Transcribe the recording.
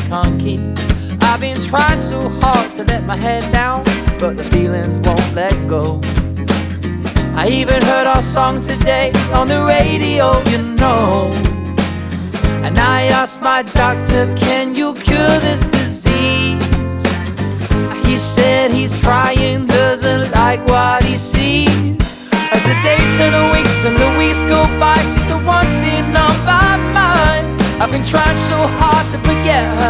can't keep. I've been trying so hard to let my head down, but the feelings won't let go. I even heard our song today on the radio, you know. And I asked my doctor, can you cure this disease? He said he's trying, doesn't like what he sees. As the days turn to weeks and the weeks go by, she's the one thing on my mind. I've been trying so hard to forget her.